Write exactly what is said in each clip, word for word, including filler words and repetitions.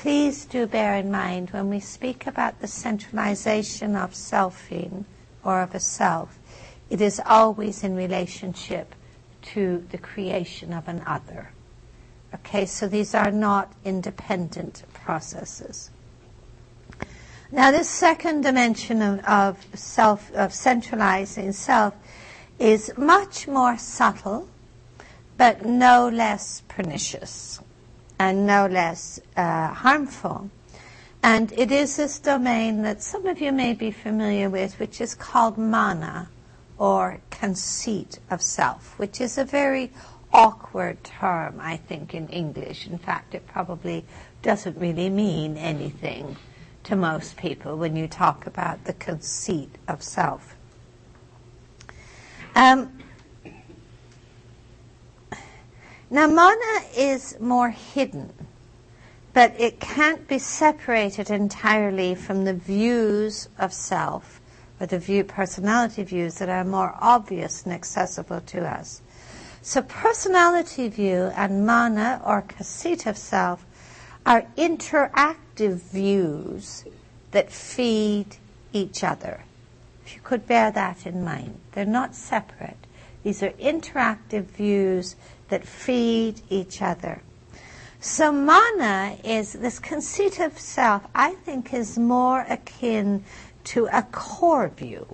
please do bear in mind when we speak about the centralization of selfing or of a self, it is always in relationship to the creation of an other. Okay, so these are not independent processes. Now, this second dimension of, of self, of centralizing self, is much more subtle, but no less pernicious and no less uh, harmful. And it is this domain that some of you may be familiar with, which is called mana, or conceit of self, which is a very awkward term, I think, in English. In fact, it probably doesn't really mean anything to most people when you talk about the conceit of self. Um, now, mana is more hidden, but it can't be separated entirely from the views of self, or the view, personality views that are more obvious and accessible to us. So personality view and mana, or conceit of self, are interactive views that feed each other. If you could bear that in mind. They're not separate. These are interactive views that feed each other. So mana is, this conceit of self, I think, is more akin to a core view.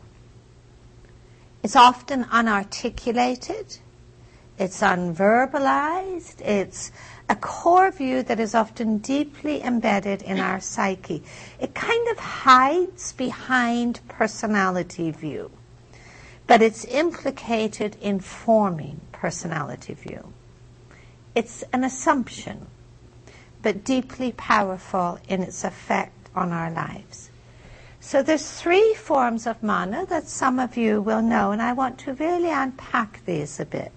It's often unarticulated. It's unverbalized. It's a core view that is often deeply embedded in our psyche. It kind of hides behind personality view, but it's implicated in forming personality view. It's an assumption, but deeply powerful in its effect on our lives. So there's three forms of mana that some of you will know, and I want to really unpack these a bit.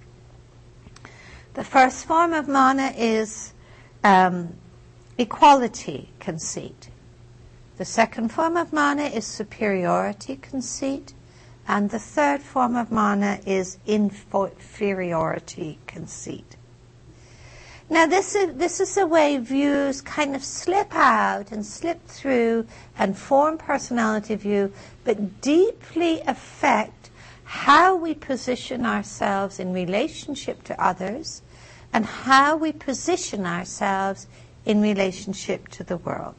The first form of mana is um, equality conceit. The second form of mana is superiority conceit. And the third form of mana is inferiority conceit. Now this is, this is the way views kind of slip out and slip through and form personality view, but deeply affect how we position ourselves in relationship to others and how we position ourselves in relationship to the world.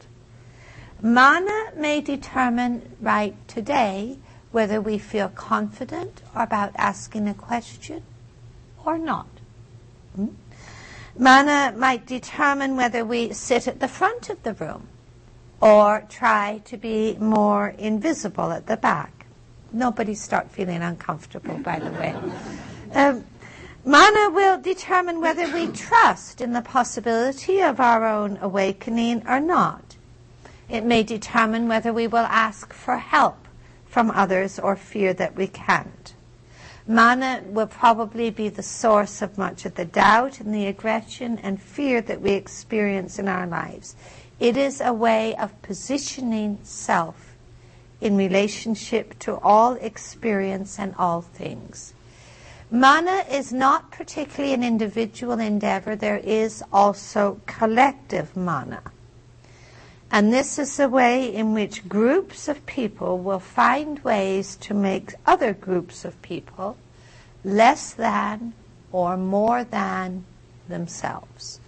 Mana may determine right today whether we feel confident about asking a question or not. Hmm? Mana might determine whether we sit at the front of the room or try to be more invisible at the back. Nobody start feeling uncomfortable, by the way. Um, mana will determine whether we trust in the possibility of our own awakening or not. It may determine whether we will ask for help from others or fear that we can't. Mana will probably be the source of much of the doubt and the aggression and fear that we experience in our lives. It is a way of positioning self in relationship to all experience and all things. Mana is not particularly an individual endeavor. There is also collective mana. And this is the way in which groups of people will find ways to make other groups of people less than or more than themselves.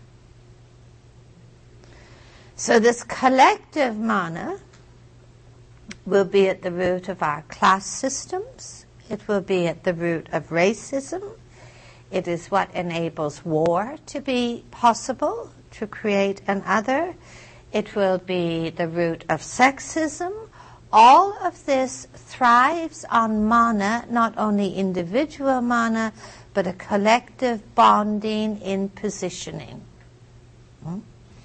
So this collective mana will be at the root of our class systems. It will be at the root of racism. It is what enables war to be possible, to create an other. It will be the root of sexism. All of this thrives on mana, not only individual mana, but a collective bonding in positioning. Hmm?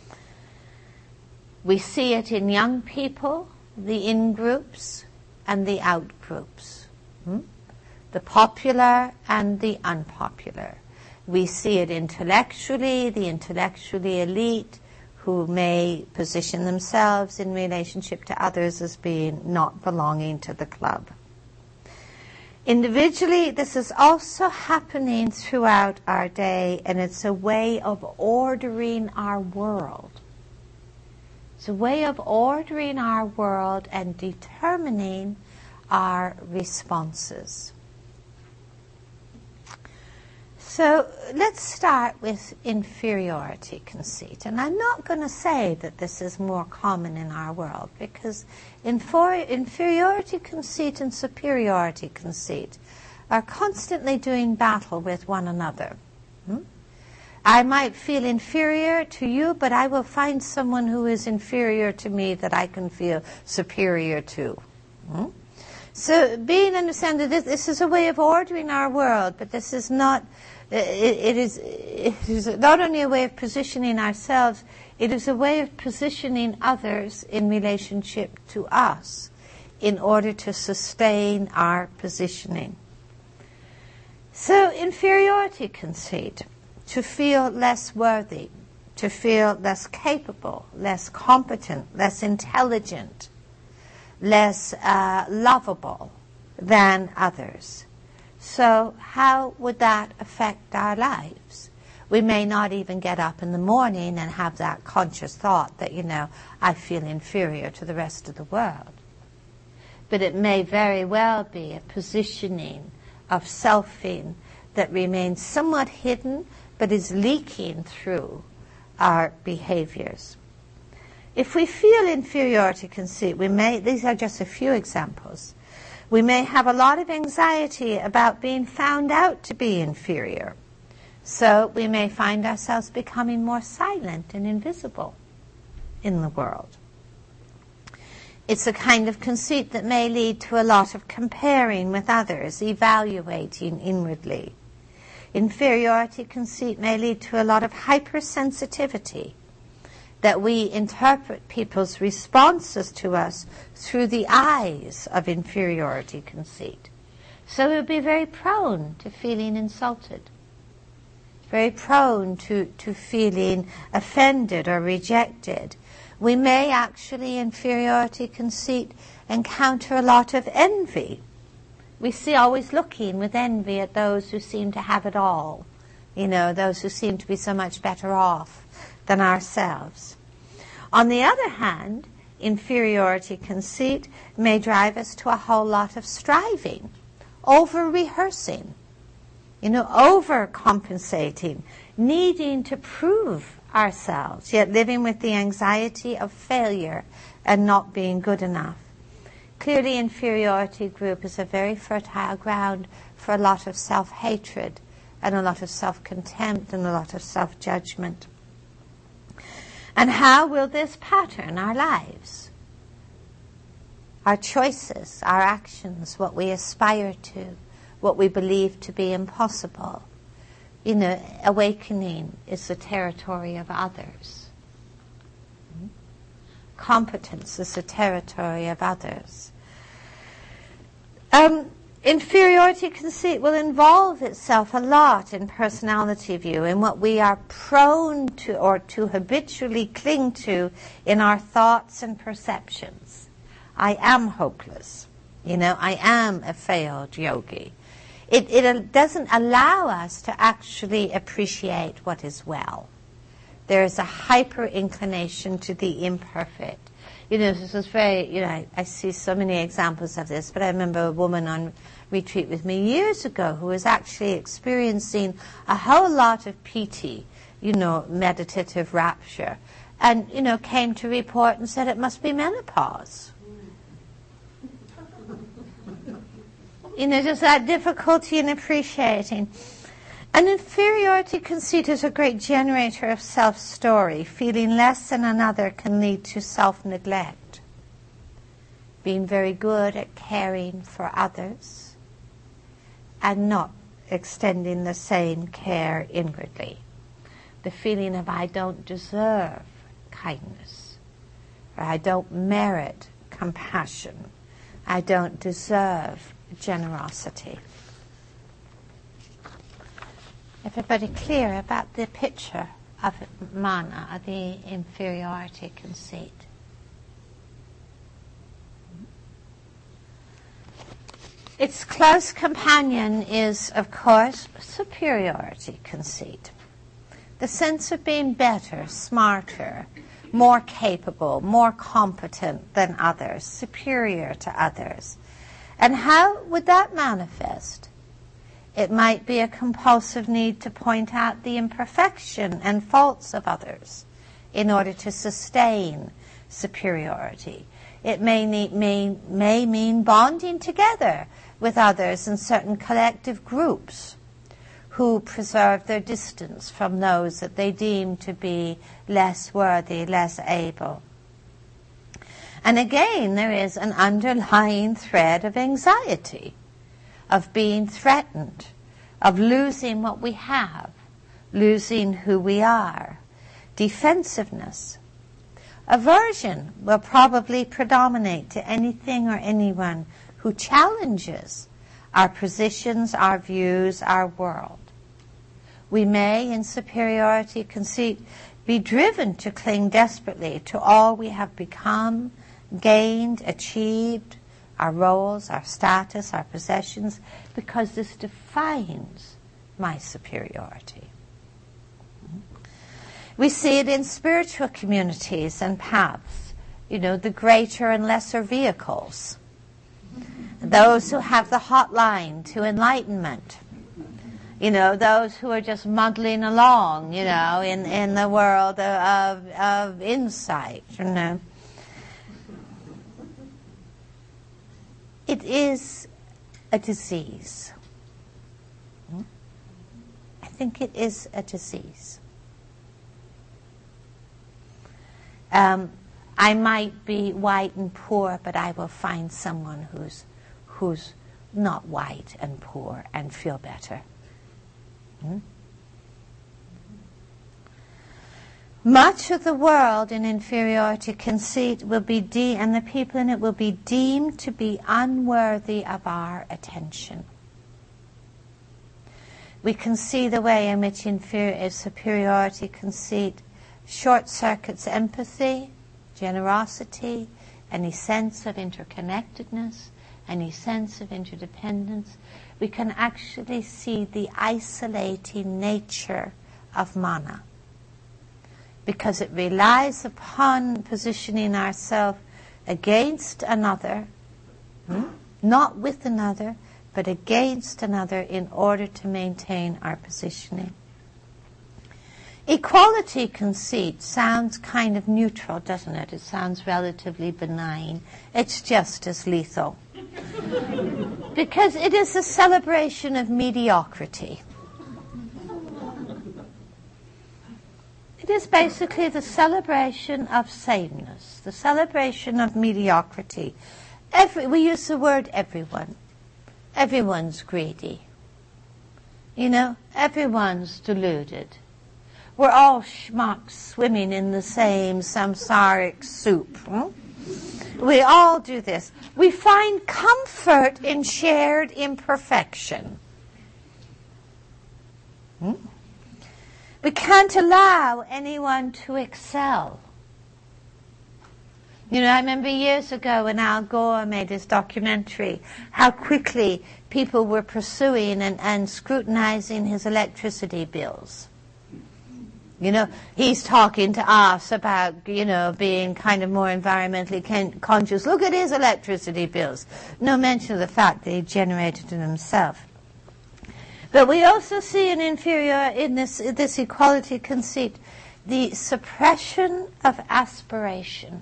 We see it in young people, the in-groups and the out-groups, hmm? the popular and the unpopular. We see it intellectually, the intellectually elite, who may position themselves in relationship to others as being not belonging to the club. Individually, this is also happening throughout our day, and it's a way of ordering our world. It's a way of ordering our world and determining our responses. So let's start with inferiority conceit. And I'm not going to say that this is more common in our world, because infor- inferiority conceit and superiority conceit are constantly doing battle with one another. Hmm? I might feel inferior to you, but I will find someone who is inferior to me that I can feel superior to. Hmm? So being understand that this, this is a way of ordering our world, but this is not, it, it, is, it is not only a way of positioning ourselves, it is a way of positioning others in relationship to us in order to sustain our positioning. So inferiority conceit, to feel less worthy, to feel less capable, less competent, less intelligent, less uh, lovable than others. So how would that affect our lives? We may not even get up in the morning and have that conscious thought that, you know, I feel inferior to the rest of the world. But it may very well be a positioning of selfing that remains somewhat hidden but is leaking through our behaviors. If we feel inferiority conceit, we may, these are just a few examples, we may have a lot of anxiety about being found out to be inferior. So we may find ourselves becoming more silent and invisible in the world. It's a kind of conceit that may lead to a lot of comparing with others, evaluating inwardly. Inferiority conceit may lead to a lot of hypersensitivity, that we interpret people's responses to us through the eyes of inferiority conceit. So we'll be very prone to feeling insulted, very prone to, to feeling offended or rejected. We may actually, inferiority conceit, encounter a lot of envy. We see always looking with envy at those who seem to have it all, you know, those who seem to be so much better off than ourselves. On the other hand, inferiority conceit may drive us to a whole lot of striving, over-rehearsing, you know, over-compensating, needing to prove ourselves, yet living with the anxiety of failure and not being good enough. Clearly, inferiority group is a very fertile ground for a lot of self-hatred and a lot of self-contempt and a lot of self-judgment. And how will this pattern our lives? Our choices, our actions, what we aspire to, what we believe to be impossible. You know, awakening is the territory of others. Competence is the territory of others. Um, inferiority conceit will involve itself a lot in personality view, in what we are prone to or to habitually cling to in our thoughts and perceptions. I am hopeless. You know, I am a failed yogi. It, it doesn't allow us to actually appreciate what is well. There is a hyper inclination to the imperfect. You know, this is very, you know, I, I see so many examples of this, but I remember a woman on retreat with me years ago who was actually experiencing a whole lot of piti, you know, meditative rapture, and, you know, came to report and said it must be menopause. You know, just that difficulty in appreciating. And inferiority conceit is a great generator of self-story. Feeling less than another can lead to self-neglect. Being very good at caring for others and not extending the same care inwardly. The feeling of I don't deserve kindness, or I don't merit compassion, I don't deserve generosity. Everybody clear about the picture of mana, of the inferiority conceit? Its close companion is, of course, superiority conceit. The sense of being better, smarter, more capable, more competent than others, superior to others. And how would that manifest? It might be a compulsive need to point out the imperfection and faults of others in order to sustain superiority. It may, need, may, may mean bonding together with others in certain collective groups who preserve their distance from those that they deem to be less worthy, less able. And again, there is an underlying thread of anxiety, of being threatened, of losing what we have, losing who we are, defensiveness. Aversion will probably predominate to anything or anyone who challenges our positions, our views, our world. We may, in superiority conceit, be driven to cling desperately to all we have become, gained, achieved, our roles, our status, our possessions, because this defines my superiority. We see it in spiritual communities and paths, you know, the greater and lesser vehicles, those who have the hotline to enlightenment, you know, those who are just muddling along, you know, in, in the world of, of insight, you know. It is a disease. I think it is a disease. Um, I might be white and poor, but I will find someone who's who's not white and poor and feel better. Hmm? Much of the world in inferiority conceit will be de- and the people in it will be deemed to be unworthy of our attention. We can see the way in which inferior superiority conceit short circuits empathy, generosity, any sense of interconnectedness, any sense of interdependence. We can actually see the isolating nature of mana, because it relies upon positioning ourselves against another, hmm? not with another, but against another in order to maintain our positioning. Equality conceit sounds kind of neutral, doesn't it? It sounds relatively benign. It's just as lethal. Because it is a celebration of mediocrity. It is basically the celebration of sameness, the celebration of mediocrity. Every, we use the word everyone. Everyone's greedy. You know, everyone's deluded. We're all schmucks swimming in the same samsaric soup. Hmm? We all do this. We find comfort in shared imperfection. Hmm? We can't allow anyone to excel. You know, I remember years ago when Al Gore made his documentary, how quickly people were pursuing and, and scrutinizing his electricity bills. You know, he's talking to us about, you know, being kind of more environmentally con- conscious. Look at his electricity bills. No mention of the fact that he generated it himself. But we also see an inferior, in this, this equality conceit, the suppression of aspiration.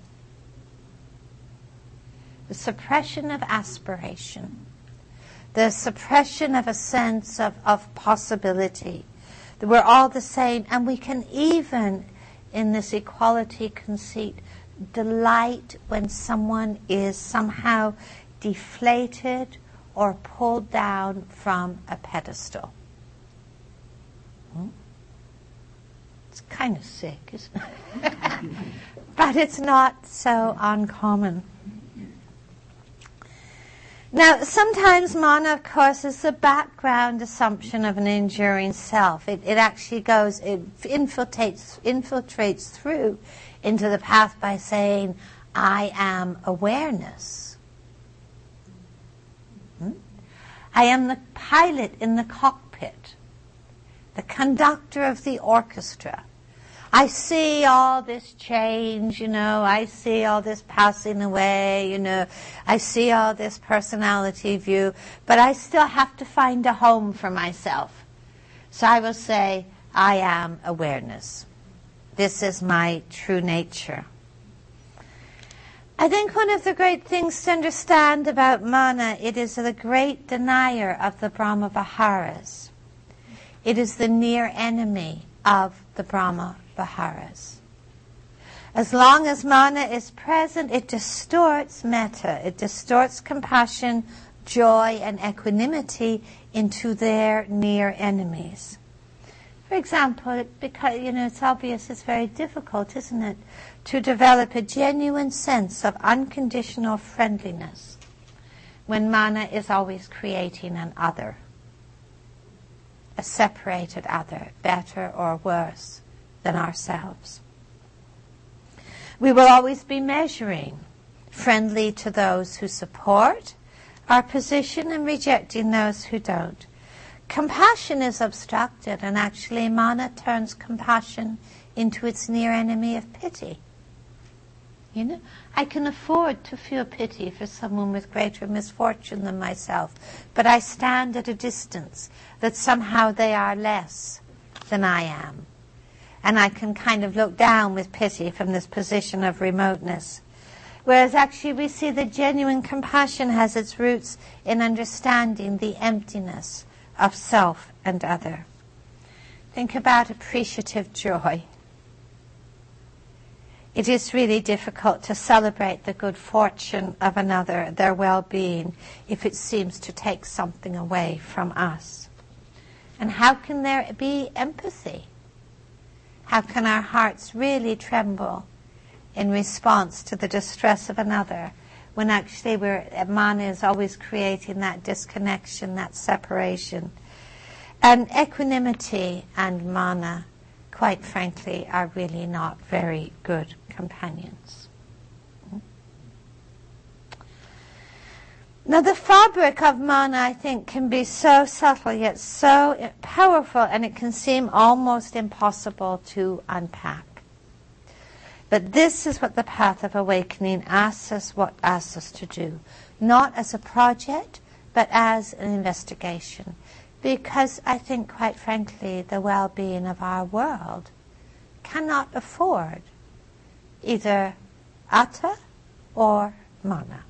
The suppression of aspiration. The suppression of a sense of, of possibility. We're all the same, and we can even, in this equality conceit, delight when someone is somehow deflated or pulled down from a pedestal. Hmm? It's kind of sick, isn't it? But it's not so uncommon. Now, sometimes mana, of course, is the background assumption of an enduring self. It, it actually goes, it infiltrates, infiltrates through into the path by saying, I am awareness. Hmm? I am the pilot in the cockpit, the conductor of the orchestra. I see all this change, you know, I see all this passing away, you know, I see all this personality view, but I still have to find a home for myself. So I will say, I am awareness. This is my true nature. I think one of the great things to understand about mana, it is the great denier of the Brahma Viharas. It is the near enemy of the Brahma Viharas. As long as mana is present, it distorts metta. It distorts compassion, joy, and equanimity into their near enemies. For example, it, because, you know, it's obvious it's very difficult, isn't it, to develop a genuine sense of unconditional friendliness when mana is always creating an other, a separated other, better or worse than ourselves. We will always be measuring, friendly to those who support our position and rejecting those who don't. Compassion is obstructed, and actually mana turns compassion into its near enemy of pity. You know, I can afford to feel pity for someone with greater misfortune than myself, but I stand at a distance that somehow they are less than I am. And I can kind of look down with pity from this position of remoteness. Whereas actually we see that genuine compassion has its roots in understanding the emptiness of self and other. Think about appreciative joy. It is really difficult to celebrate the good fortune of another, their well-being, if it seems to take something away from us. And how can there be empathy? How can our hearts really tremble in response to the distress of another when actually we're, mana is always creating that disconnection, that separation? And equanimity and mana, quite frankly, are really not very good companions. Now the fabric of mana, I think, can be so subtle yet so powerful, and it can seem almost impossible to unpack. But this is what the path of awakening asks us, what asks us to do. Not as a project, but as an investigation. Because I think, quite frankly, the well-being of our world cannot afford either atta or mana.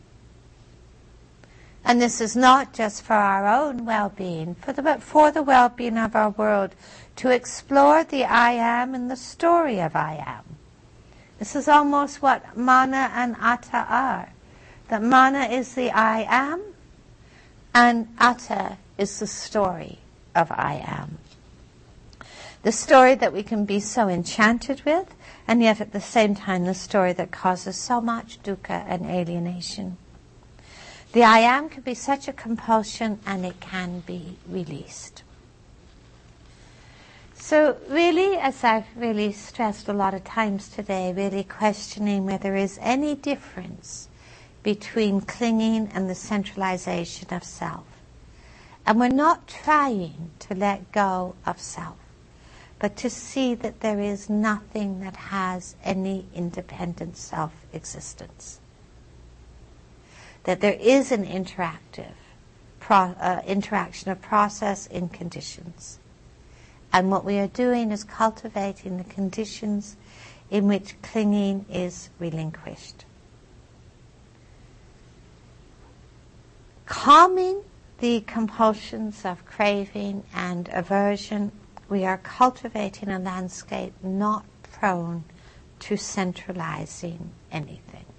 And this is not just for our own well-being, for the, but for the well-being of our world, to explore the I am and the story of I am. This is almost what mana and atta are. That mana is the I am, and atta is the story of I am. The story that we can be so enchanted with, and yet at the same time the story that causes so much dukkha and alienation. The I am can be such a compulsion, and it can be released. So really, as I've really stressed a lot of times today, really questioning whether there is any difference between clinging and the centralization of self. And we're not trying to let go of self, but to see that there is nothing that has any independent self-existence. That there is an interactive pro, uh, interaction of process in conditions. And what we are doing is cultivating the conditions in which clinging is relinquished. Calming the compulsions of craving and aversion, we are cultivating a landscape not prone to centralizing anything.